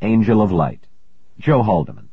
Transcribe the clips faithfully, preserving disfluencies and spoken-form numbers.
Angel of Light, Joe Haldeman.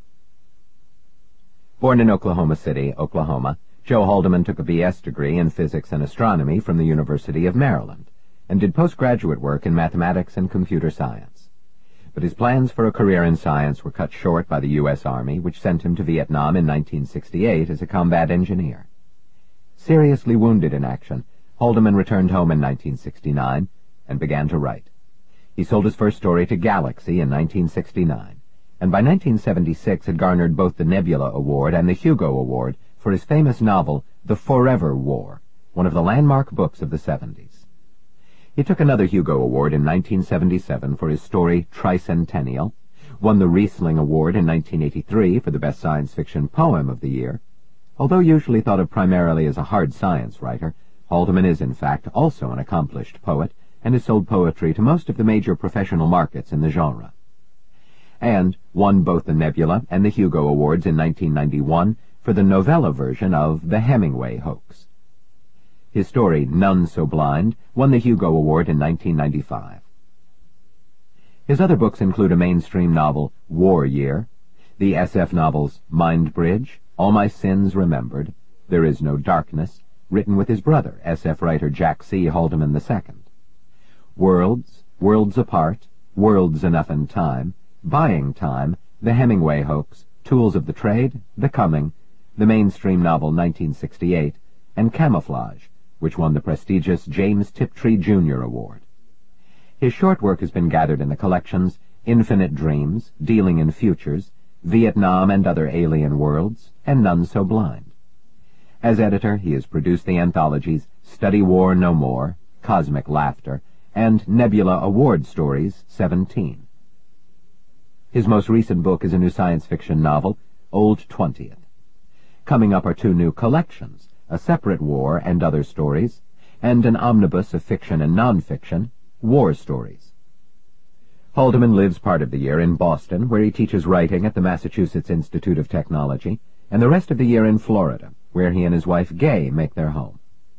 Born in Oklahoma City, Oklahoma, Joe Haldeman took a B S degree in physics and astronomy from the University of Maryland and did postgraduate work in mathematics and computer science. But his plans for a career in science were cut short by the U S Army, which sent him to Vietnam in nineteen sixty-eight as a combat engineer. Seriously wounded in action, Haldeman returned home in nineteen sixty-nine and began to write. He sold his first story to Galaxy in nineteen sixty-nine, and by nineteen seventy-six had garnered both the Nebula Award and the Hugo Award for his famous novel, The Forever War, one of the landmark books of the seventies. He took another Hugo Award in nineteen seventy-seven for his story Tricentennial, won the Riesling Award in nineteen eighty-three for the best science fiction poem of the year. Although usually thought of primarily as a hard science writer, Haldeman is in fact also an accomplished poet, and has sold poetry to most of the major professional markets in the genre. And won both the Nebula and the Hugo Awards in nineteen ninety-one for the novella version of The Hemingway Hoax. His story, None So Blind, won the Hugo Award in nineteen ninety-five. His other books include a mainstream novel, War Year, the S F novels Mind Bridge, All My Sins Remembered, There Is No Darkness, written with his brother, S F writer Jack C. Haldeman the Second. Worlds, Worlds Apart, Worlds Enough in Time, Buying Time, The Hemingway Hoax, Tools of the Trade, The Coming, the mainstream novel nineteen sixty-eight, and Camouflage, which won the prestigious James Tiptree Junior Award. His short work has been gathered in the collections Infinite Dreams, Dealing in Futures, Vietnam and Other Alien Worlds, and None So Blind. As editor, he has produced the anthologies Study War No More, Cosmic Laughter, and Nebula Award Stories seventeen. His most recent book is a new science fiction novel, Old Twentieth. Coming up are two new collections, A Separate War and Other Stories, and an omnibus of fiction and non-fiction, War Stories. Haldeman lives part of the year in Boston, where he teaches writing at the Massachusetts Institute of Technology, and the rest of the year in Florida, where he and his wife Gay make their home.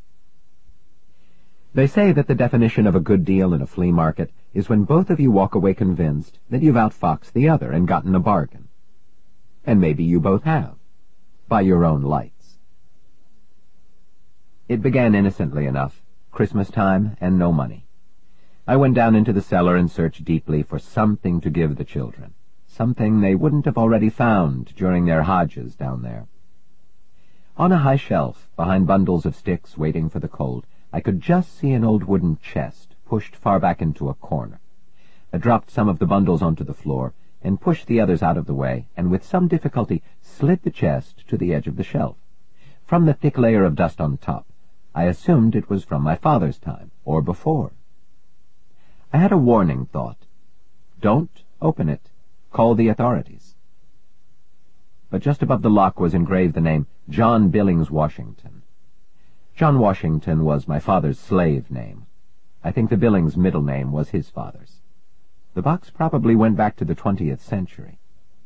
They say that the definition of a good deal in a flea market is when both of you walk away convinced that you've outfoxed the other and gotten a bargain. And maybe you both have, by your own lights. It began innocently enough, Christmas time and no money. I went down into the cellar and searched deeply for something to give the children, something they wouldn't have already found during their Hodges down there. On a high shelf, behind bundles of sticks waiting for the cold, I could just see an old wooden chest pushed far back into a corner. I dropped some of the bundles onto the floor and pushed the others out of the way, and with some difficulty slid the chest to the edge of the shelf. From the thick layer of dust on top, I assumed it was from my father's time, or before. I had a warning thought. Don't open it. Call the authorities. But just above the lock was engraved the name John Billings Washington. John Washington was my father's slave name. I think the Billings middle name was his father's. The box probably went back to the twentieth century.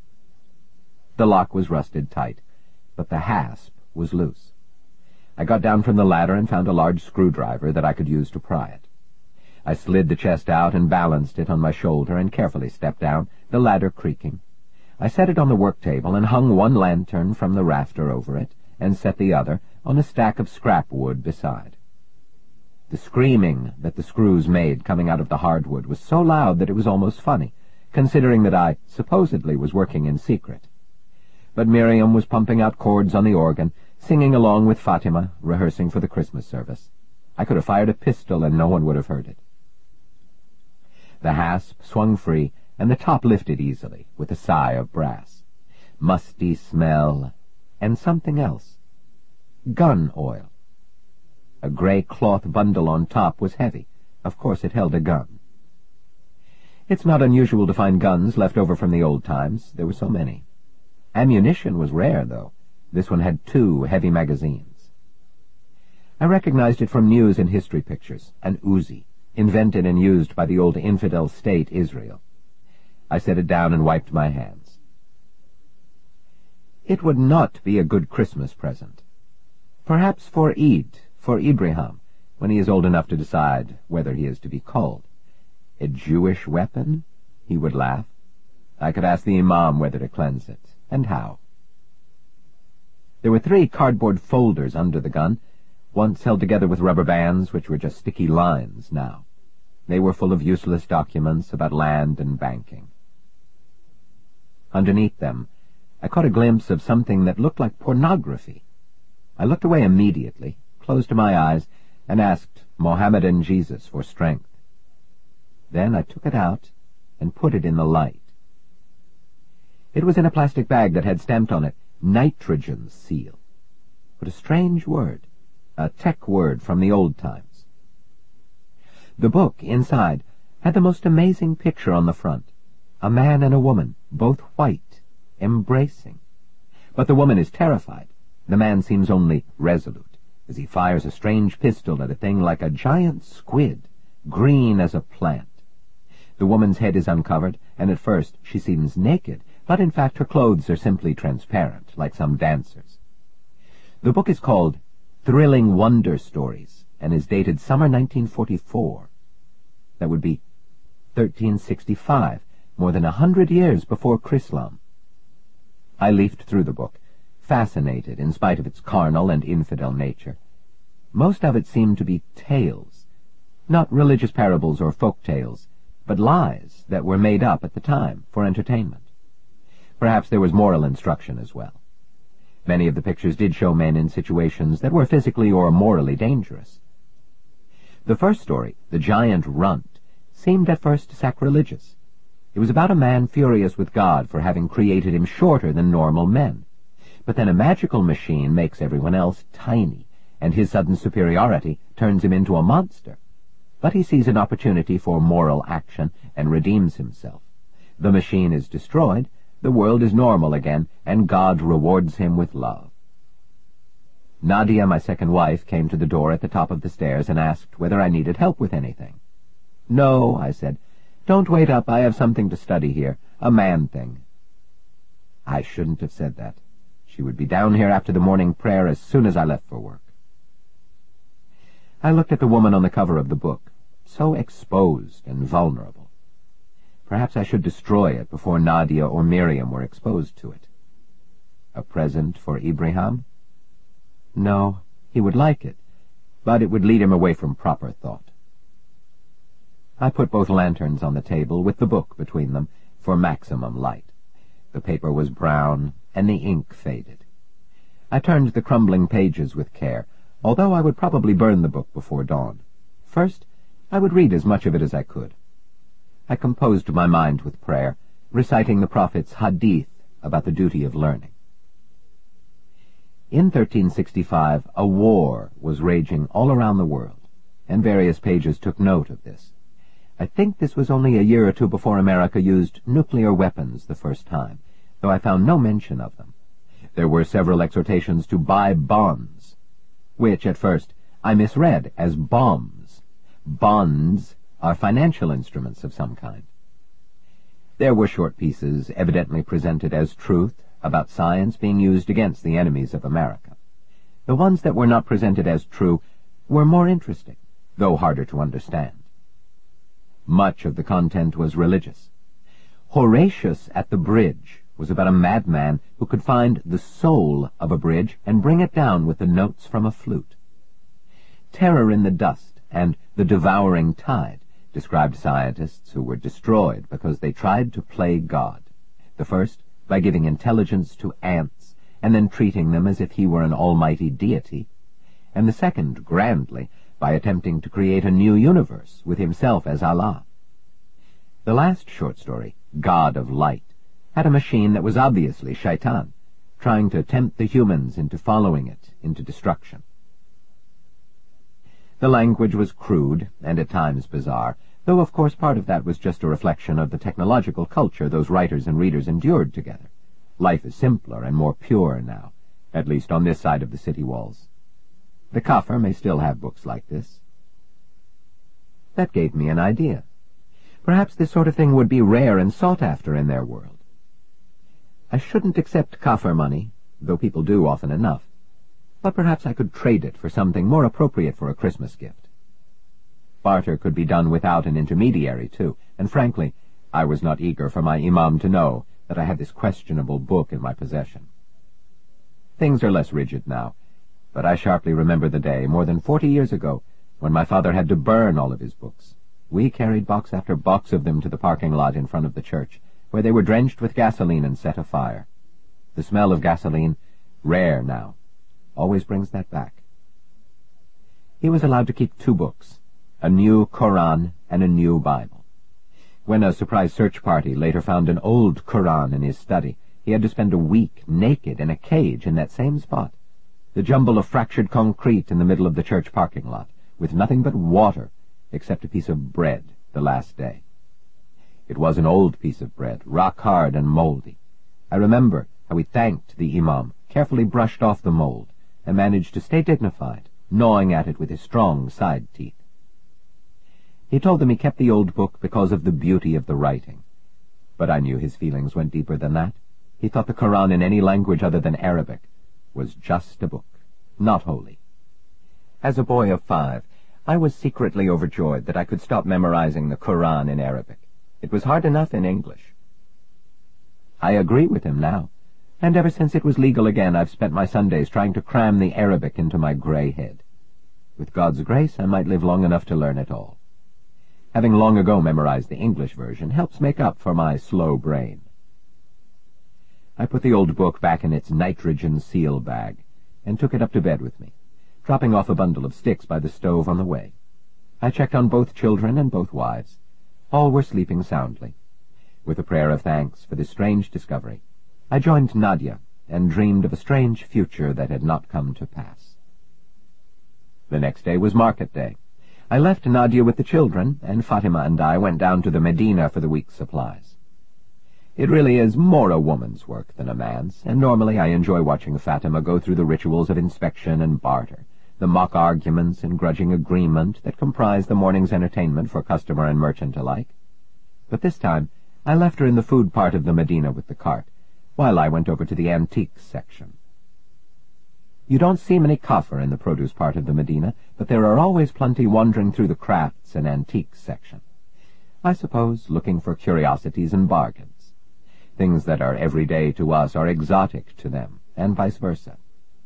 The lock was rusted tight, but the hasp was loose. I got down from the ladder and found a large screwdriver that I could use to pry it. I slid the chest out and balanced it on my shoulder and carefully stepped down, the ladder creaking. I set it on the work table and hung one lantern from the rafter over it, and set the other on a stack of scrap wood beside. The screaming that the screws made coming out of the hardwood was so loud that it was almost funny, considering that I supposedly was working in secret. But Miriam was pumping out chords on the organ, singing along with Fatima, rehearsing for the Christmas service. I could have fired a pistol and no one would have heard it. The hasp swung free, and the top lifted easily, with a sigh of brass. Musty smell, and something else. Gun oil. A gray cloth bundle on top was heavy. Of course it held a gun. It's not unusual to find guns left over from the old times. There were so many. Ammunition was rare, though. This one had two heavy magazines. I recognized it from news and history pictures, an Uzi, invented and used by the old infidel state Israel. I set it down and wiped my hands. It would not be a good Christmas present. Perhaps for Eid, for Ibrahim, when he is old enough to decide whether he is to be called. A Jewish weapon? He would laugh. I could ask the imam whether to cleanse it, and how. There were three cardboard folders under the gun, once held together with rubber bands, which were just sticky lines now. They were full of useless documents about land and banking. Underneath them, I caught a glimpse of something that looked like pornography. I looked away immediately, closed my eyes, and asked Mohammedan Jesus for strength. Then I took it out and put it in the light. It was in a plastic bag that had stamped on it, nitrogen seal. What a strange word, a tech word from the old times. The book, inside, had the most amazing picture on the front. A man and a woman, both white, embracing. But the woman is terrified. The man seems only resolute, as he fires a strange pistol at a thing like a giant squid, green as a plant. The woman's head is uncovered, and at first she seems naked, but in fact her clothes are simply transparent, like some dancers. The book is called Thrilling Wonder Stories, and is dated summer nineteen forty-four. That would be thirteen sixty-five, more than a hundred years before Chrislam. I leafed through the book, fascinated in spite of its carnal and infidel nature. Most of it seemed to be tales, not religious parables or folk tales, but lies that were made up at the time for entertainment. Perhaps there was moral instruction as well. Many of the pictures did show men in situations that were physically or morally dangerous. The first story, The Giant Runt, seemed at first sacrilegious. It was about a man furious with God for having created him shorter than normal men. But then a magical machine makes everyone else tiny, and his sudden superiority turns him into a monster. But he sees an opportunity for moral action and redeems himself. The machine is destroyed, the world is normal again, and God rewards him with love. Nadia, my second wife, came to the door at the top of the stairs and asked whether I needed help with anything. "No," I said. "Don't wait up. I have something to study here. A man thing." I shouldn't have said that. She would be down here after the morning prayer as soon as I left for work. I looked at the woman on the cover of the book, so exposed and vulnerable. Perhaps I should destroy it before Nadia or Miriam were exposed to it. A present for Ibrahim? No, he would like it, but it would lead him away from proper thought. I put both lanterns on the table, with the book between them, for maximum light. The paper was brown, and the ink faded. I turned the crumbling pages with care, although I would probably burn the book before dawn. First, I would read as much of it as I could. I composed my mind with prayer, reciting the prophet's hadith about the duty of learning. In thirteen sixty-five, a war was raging all around the world, and various pages took note of this. I think this was only a year or two before America used nuclear weapons the first time, though I found no mention of them. There were several exhortations to buy bonds, which at first I misread as bombs. Bonds are financial instruments of some kind. There were short pieces evidently presented as truth about science being used against the enemies of America. The ones that were not presented as true were more interesting, though harder to understand. Much of the content was religious. Horatius at the Bridge was about a madman who could find the soul of a bridge and bring it down with the notes from a flute. Terror in the Dust and The Devouring Tide described scientists who were destroyed because they tried to play God. The first, by giving intelligence to ants, and then treating them as if he were an almighty deity, and the second, grandly, by attempting to create a new universe with himself as Allah. The last short story, God of Light, had a machine that was obviously Shaitan, trying to tempt the humans into following it into destruction. The language was crude and at times bizarre, though of course part of that was just a reflection of the technological culture those writers and readers endured together. Life is simpler and more pure now, at least on this side of the city walls. The Kafir may still have books like this. That gave me an idea. Perhaps this sort of thing would be rare and sought after in their world. I shouldn't accept Kafir money, though people do often enough, but perhaps I could trade it for something more appropriate for a Christmas gift. Barter could be done without an intermediary, too, and frankly, I was not eager for my imam to know that I had this questionable book in my possession. Things are less rigid now, but I sharply remember the day, more than forty years ago, when my father had to burn all of his books. We carried box after box of them to the parking lot in front of the church, where they were drenched with gasoline and set afire. The smell of gasoline, rare now, always brings that back. He was allowed to keep two books, a new Koran and a new Bible. When a surprise search party later found an old Koran in his study, he had to spend a week naked in a cage in that same spot, the jumble of fractured concrete in the middle of the church parking lot, with nothing but water except a piece of bread the last day. It was an old piece of bread, rock-hard and moldy. I remember how he thanked the imam, carefully brushed off the mold, and managed to stay dignified, gnawing at it with his strong side teeth. He told them he kept the old book because of the beauty of the writing. But I knew his feelings went deeper than that. He thought the Koran in any language other than Arabic was just a book, not holy. As a boy of five, I was secretly overjoyed that I could stop memorizing the Koran in Arabic. It was hard enough in English. I agree with him now, and ever since it was legal again, I've spent my Sundays trying to cram the Arabic into my gray head. With God's grace, I might live long enough to learn it all. Having long ago memorized the English version helps make up for my slow brain. I put the old book back in its nitrogen seal bag and took it up to bed with me, dropping off a bundle of sticks by the stove on the way. I checked on both children and both wives. All were sleeping soundly. With a prayer of thanks for this strange discovery, I joined Nadia and dreamed of a strange future that had not come to pass. The next day was market day. I left Nadia with the children, and Fatima and I went down to the Medina for the week's supplies. It really is more a woman's work than a man's, and normally I enjoy watching Fatima go through the rituals of inspection and barter, the mock arguments and grudging agreement that comprise the morning's entertainment for customer and merchant alike. But this time I left her in the food part of the Medina with the cart, while I went over to the antiques section. You don't see many kafir in the produce part of the Medina, but there are always plenty wandering through the crafts and antiques section. I suppose looking for curiosities and bargains. Things that are everyday to us are exotic to them, and vice versa.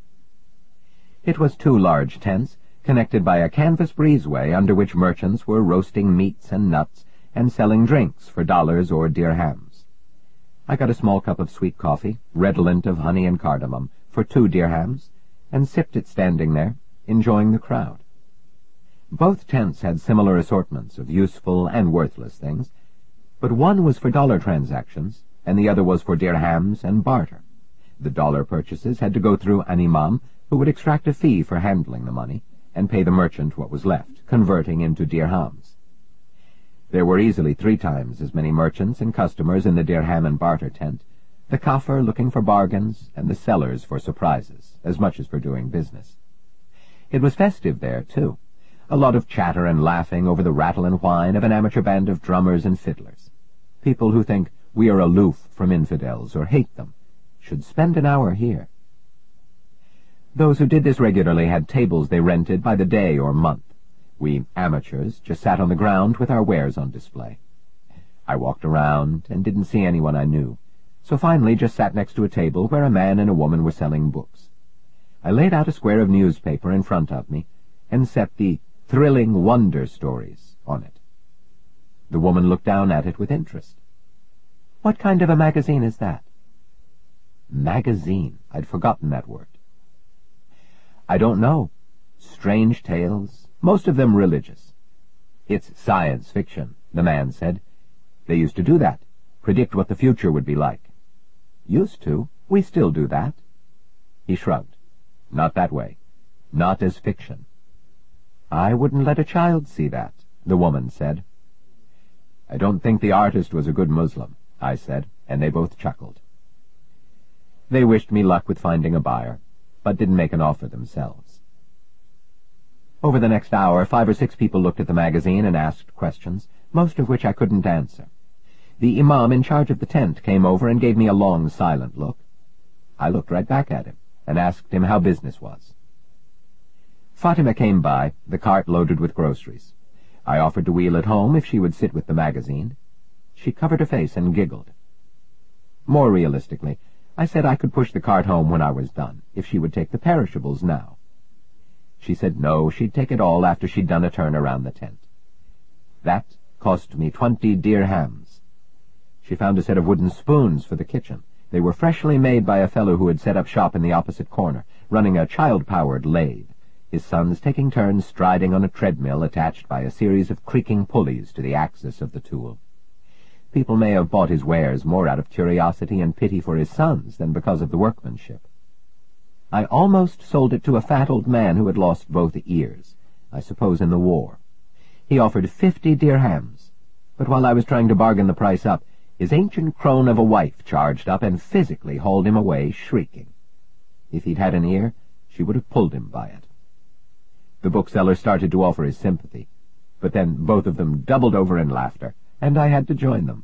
It was two large tents, connected by a canvas breezeway under which merchants were roasting meats and nuts and selling drinks for dollars or dirhams. I got a small cup of sweet coffee, redolent of honey and cardamom, for two dirhams, and sipped it standing there, enjoying the crowd. Both tents had similar assortments of useful and worthless things, but one was for dollar transactions, and the other was for dirhams and barter. The dollar purchases had to go through an imam, who would extract a fee for handling the money, and pay the merchant what was left, converting into dirhams. There were easily three times as many merchants and customers in the dirham and barter tent, the kafir looking for bargains, and the sellers for surprises, as much as for doing business. It was festive there, too. A lot of chatter and laughing over the rattle and whine of an amateur band of drummers and fiddlers. People who think we are aloof from infidels or hate them should spend an hour here. Those who did this regularly had tables they rented by the day or month. We amateurs just sat on the ground with our wares on display. I walked around and didn't see anyone I knew, so finally just sat next to a table where a man and a woman were selling books. I laid out a square of newspaper in front of me and set the thrilling wonder stories on it. The woman looked down at it with interest. "What kind of a magazine is that?" Magazine. I'd forgotten that word. "I don't know. Strange tales, most of them religious." "It's science fiction," the man said. "They used to do that, predict what the future would be like." "Used to? We still do that." He shrugged. "Not that way. Not as fiction." "I wouldn't let a child see that," the woman said. "I don't think the artist was a good Muslim," I said, and they both chuckled. They wished me luck with finding a buyer, but didn't make an offer themselves. Over the next hour, five or six people looked at the magazine and asked questions, most of which I couldn't answer. The imam in charge of the tent came over and gave me a long, silent look. I looked right back at him and asked him how business was. Fatima came by, the cart loaded with groceries. I offered to wheel it home if she would sit with the magazine. she covered her face and giggled. More realistically, I said I could push the cart home when I was done, if she would take the perishables now. She said no, she'd take it all after she'd done a turn around the tent. That cost me twenty dirhams. She found a set of wooden spoons for the kitchen. They were freshly made by a fellow who had set up shop in the opposite corner, running a child-powered lathe, his sons taking turns striding on a treadmill attached by a series of creaking pulleys to the axis of the tool. People may have bought his wares more out of curiosity and pity for his sons than because of the workmanship. I almost sold it to a fat old man who had lost both ears, I suppose in the war. He offered fifty dirhams, but while I was trying to bargain the price up, his ancient crone of a wife charged up and physically hauled him away, shrieking. If he'd had an ear, she would have pulled him by it. The bookseller started to offer his sympathy, but then both of them doubled over in laughter, and I had to join them.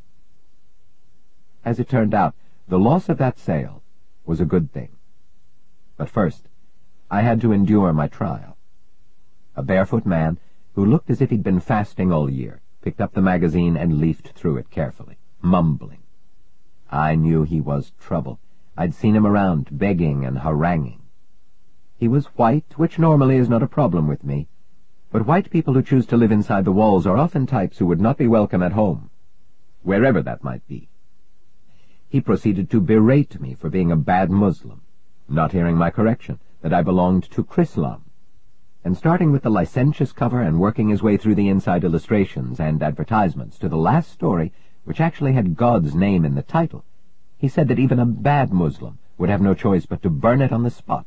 As it turned out, the loss of that sale was a good thing. But first, I had to endure my trial. A barefoot man, who looked as if he'd been fasting all year, picked up the magazine and leafed through it carefully, mumbling. I knew he was trouble. I'd seen him around, begging and haranguing. He was white, which normally is not a problem with me, but white people who choose to live inside the walls are often types who would not be welcome at home, wherever that might be. He proceeded to berate me for being a bad Muslim, not hearing my correction, that I belonged to Chrislam, and starting with the licentious cover and working his way through the inside illustrations and advertisements to the last story, which actually had God's name in the title, he said that even a bad Muslim would have no choice but to burn it on the spot.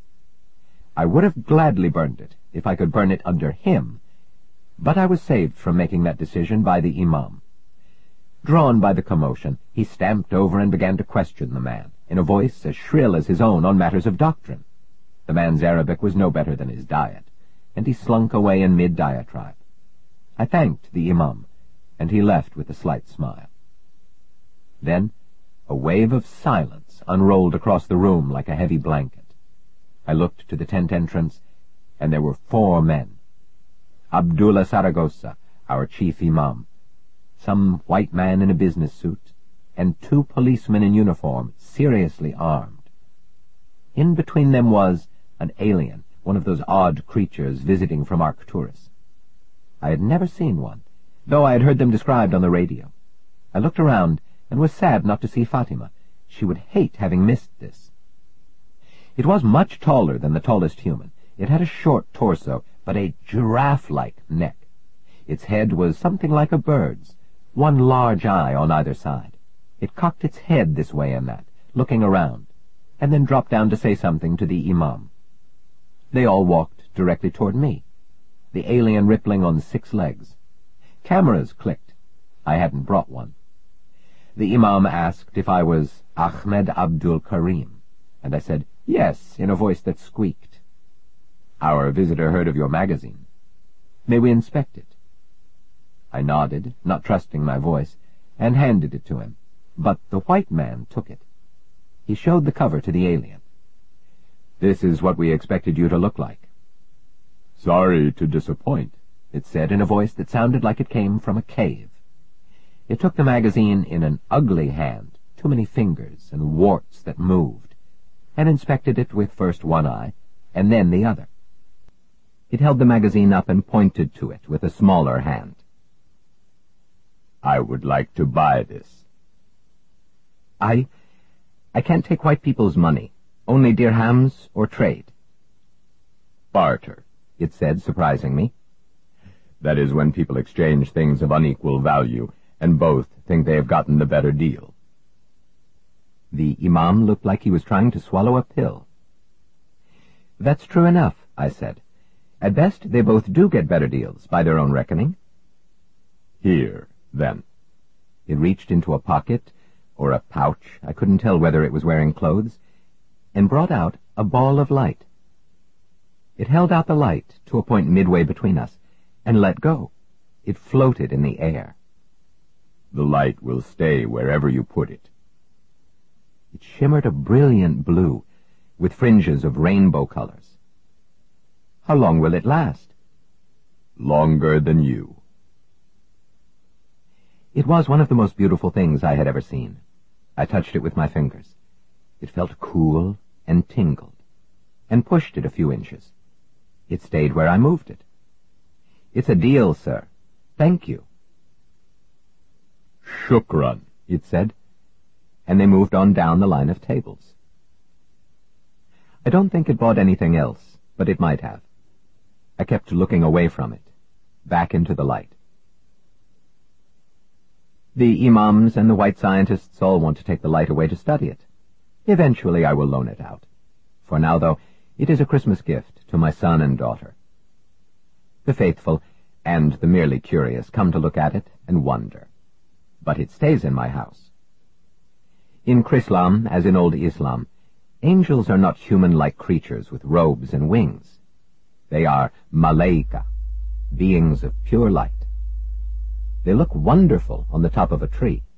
I would have gladly burned it if I could burn it under him, but I was saved from making that decision by the imam. Drawn by the commotion, he stamped over and began to question the man, in a voice as shrill as his own on matters of doctrine. The man's Arabic was no better than his diet, and he slunk away in mid-diatribe. I thanked the imam, and he left with a slight smile. Then a wave of silence unrolled across the room like a heavy blanket. I looked to the tent entrance, and there were four men. Abdullah Saragossa, our chief imam, some white man in a business suit, and two policemen in uniform, seriously armed. In between them was an alien, one of those odd creatures visiting from Arcturus. I had never seen one, though I had heard them described on the radio. I looked around and was sad not to see Fatima. She would hate having missed this. It was much taller than the tallest human. It had a short torso, but a giraffe-like neck. Its head was something like a bird's, one large eye on either side. It cocked its head this way and that, looking around, and then dropped down to say something to the imam. They all walked directly toward me, the alien rippling on six legs. Cameras clicked. I hadn't brought one. The imam asked if I was Ahmed Abdul Karim, and I said, yes, in a voice that squeaked. Our visitor heard of your magazine. May we inspect it? I nodded, not trusting my voice, and handed it to him, but the white man took it. He showed the cover to the alien. This is what we expected you to look like. Sorry to disappoint, it said in a voice that sounded like it came from a cave. It took the magazine in an ugly hand, too many fingers and warts that moved, and inspected it with first one eye, and then the other. It held the magazine up and pointed to it with a smaller hand. I would like to buy this. I... I can't take white people's money. Only dirhams or trade. Barter, it said, surprising me. That is when people exchange things of unequal value, and both think they have gotten the better deal. The imam looked like he was trying to swallow a pill. That's true enough, I said. At best, they both do get better deals, by their own reckoning. Here, then. It reached into a pocket, or a pouch, I couldn't tell whether it was wearing clothes, and brought out a ball of light. It held out the light to a point midway between us, and let go. It floated in the air. The light will stay wherever you put it. It shimmered a brilliant blue, with fringes of rainbow colors. How long will it last? Longer than you. It was one of the most beautiful things I had ever seen. I touched it with my fingers. It felt cool and tingled, and pushed it a few inches. It stayed where I moved it. "It's a deal, sir. Thank you." "Shukran," it said, and they moved on down the line of tables. I don't think it bought anything else, but it might have. I kept looking away from it, back into the light. The imams and the white scientists all want to take the light away to study it. Eventually I will loan it out. For now, though, it is a Christmas gift to my son and daughter. The faithful and the merely curious come to look at it and wonder. But it stays in my house. In Chrislam, as in old Islam, angels are not human-like creatures with robes and wings. They are malaika, beings of pure light. They look wonderful on the top of a tree.